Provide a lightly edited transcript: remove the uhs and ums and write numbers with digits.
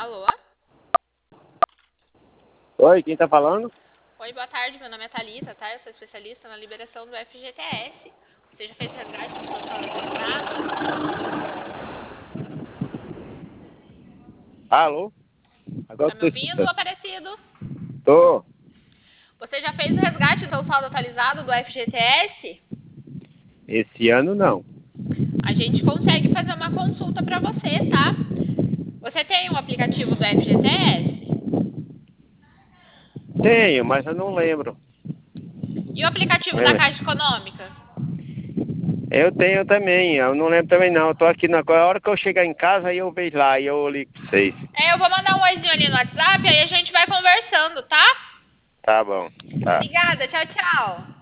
Alô? Oi, quem tá falando? Oi, boa tarde. Meu nome é Thalita, tá? Eu sou especialista na liberação do FGTS. Você já fez o resgate do seu saldo atualizado? Alô? Agora Tá eu me tô ouvindo, escutando. Aparecido? Tô. Você já fez o resgate do seu saldo atualizado do FGTS? Esse ano não. A gente consegue fazer uma consulta pra você, tá? Você tem um aplicativo do FGTS? Tenho, mas eu não lembro. E o aplicativo da É, Caixa Econômica? eu tenho também, eu não lembro também não. Eu tô aqui na a hora que eu chegar em casa aí eu vejo lá e eu ligo pra vocês. Eu vou mandar um oizinho ali no WhatsApp, aí a gente vai conversando, tá? Tá bom, tá. Obrigada, tchau, tchau.